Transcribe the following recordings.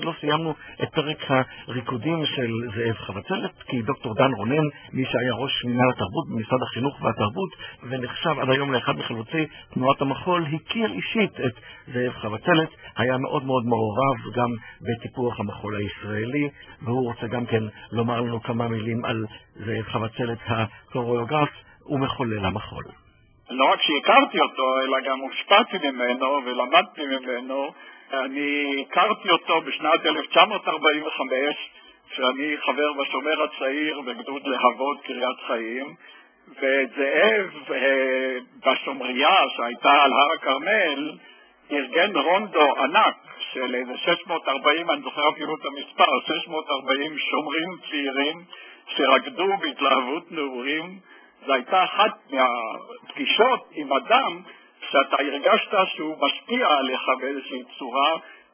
לא סיימנו את פרק הריקודים של זאב חבצלת, כי דוקטור דן רונן, מי שהיה ראש מינהל התרבות במשרד החינוך והתרבות, ונחשב עד היום לאחד מחלוצי תנועת המחול, הכיר אישית את זאב חבצלת, היה מאוד מאוד מעורב גם בטיפוח המחול הישראלי, והוא רוצה גם כן לומר לנו כמה מילים על זאב חבצלת הקוריאוגרף ומחולל המחול. לא רק שהכרתי אותו, אלא גם הושפעתי ממנו ולמדתי ממנו. אני הכרתי אותו בשנת 1945, שאני חבר בשומר הצעיר בגדוד להבות קריית חיים, וזאב בשומריה שהייתה על הר הכרמל ארגן רונדו ענק של איזה 640, אני זוכר אפילו את המספר, 640 שומרים צעירים שרקדו בהתלהבות נעורים. זו הייתה אחת מהפגישות עם אדם שאתה הרגשת שהוא משפיע עליך באיזושהי צורה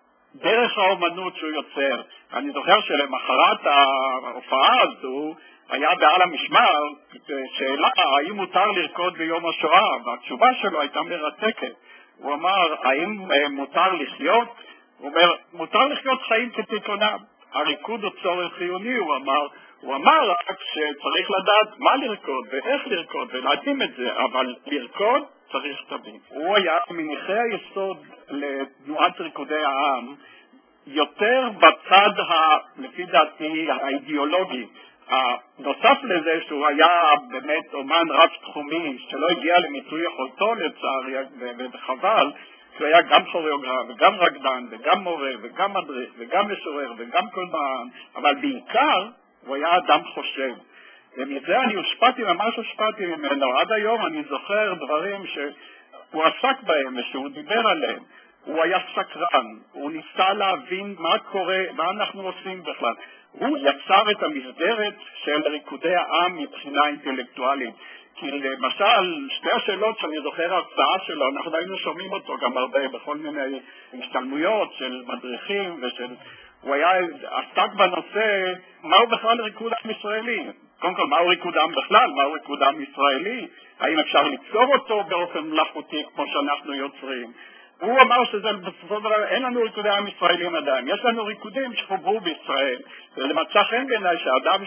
דרך האומנות שהוא יוצר. אני זוכר שלמחרת ההופעה הזו היה בעל המשמר שאלה האם מותר לרקוד ביום השואה, והתשובה שלו הייתה מרתקת. הוא אמר, האם מותר לחיות? הוא אומר, מותר לחיות חיים כתיקונם. הריקוד הוא צורך חיוני, הוא אמר רק שצריך לדעת מה לרקוד ואיך לרקוד ולהתאים את זה, אבל לרקוד צריך תמיד. הוא היה מניחי היסוד לתנועת ריקודי העם, יותר בצד, לפי דעתי, האידיאולוגי. נוסף לזה שהוא היה באמת אומן רב תחומי שלא הגיע למיצוי יכולתו לצערי, וחבל, שהוא היה גם כוריאוגרף וגם רקדן וגם מורה וגם מדריך וגם משורר וגם קולנוען, אבל בעיקר הוא היה אדם חושב. ומזה אני ממש הושפעתי ממנו. עד היום אני זוכר דברים שהוא עסק בהם ושהוא דיבר עליהם. הוא היה סקרן, הוא ניסה להבין מה קורה, מה אנחנו עושים בכלל. הוא יצר את המסגרת של ריקודי העם מבחינה אינטלקטואלית. כי למשל, שתי השאלות שאני זוכר ההרצאה שלו, אנחנו היינו שומעים אותו גם הרבה בכל מיני השתלמויות של מדריכים הוא היה עסק בנושא מהו בכלל ריקוד עם ישראלי. קודם כל, מהו ריקוד עם בכלל, מהו ריקוד עם ישראלי, האם אפשר ליצור אותו באופן מלאכותי כמו שאנחנו יוצרים. הוא אמר שזה בסופו של דבר, אין לנו ריקודי עם ישראלים עדיין, יש לנו ריקודים שחוברו בישראל, ולמצא חן בעיניי שהאדם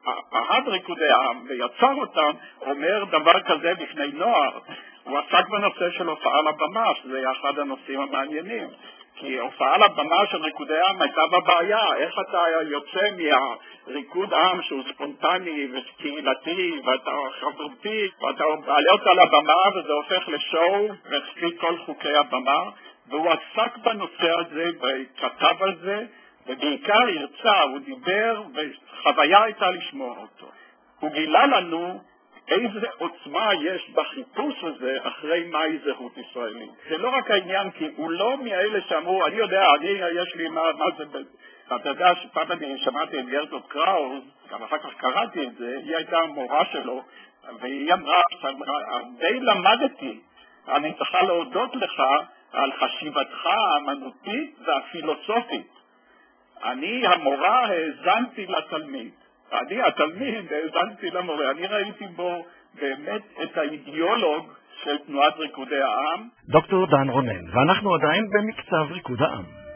שאהב ריקודי עם ויצר אותם, אומר דבר כזה בפני נוער. הוא עסק בנושא של הופעה לבמה, שזה היה אחד הנושאים המעניינים. כי הופעה לבמה של ריקודי עם הייתה בבעיה, איך אתה יוצא מהריקוד עם שהוא ספונטני וקהילתי ואתה חברתי, ואתה מעלה אותה לבמה וזה הופך לשואו וחפי כל חוקי הבמה, והוא עסק בנושא הזה וכתב על זה, ובעיקר הרצה, הוא דיבר וחוויה הייתה לשמוע אותו. הוא גילה לנו איזה עוצמה יש בחיפוש הזה אחרי מהי זהות ישראלית. זה לא רק העניין, כי הוא לא מאלה שאמרו, אני יודע, יש לי מה זה, אתה יודע שפעם אני שמעתי את גרטרוד קראוס, גם אחר כך קראתי את זה, היא הייתה המורה שלו, והיא אמרה, די למדתי, אני צריכה להודות לך על חשיבתך האמנותית והפילוסופית. אני המורה האזנתי לתלמיד. אני התלמיד האזנתי למורה, אני ראיתי בו באמת את האידיאולוג של תנועת ריקודי העם. דוקטור דן רונן, ואנחנו עדיין במקצב ריקוד העם.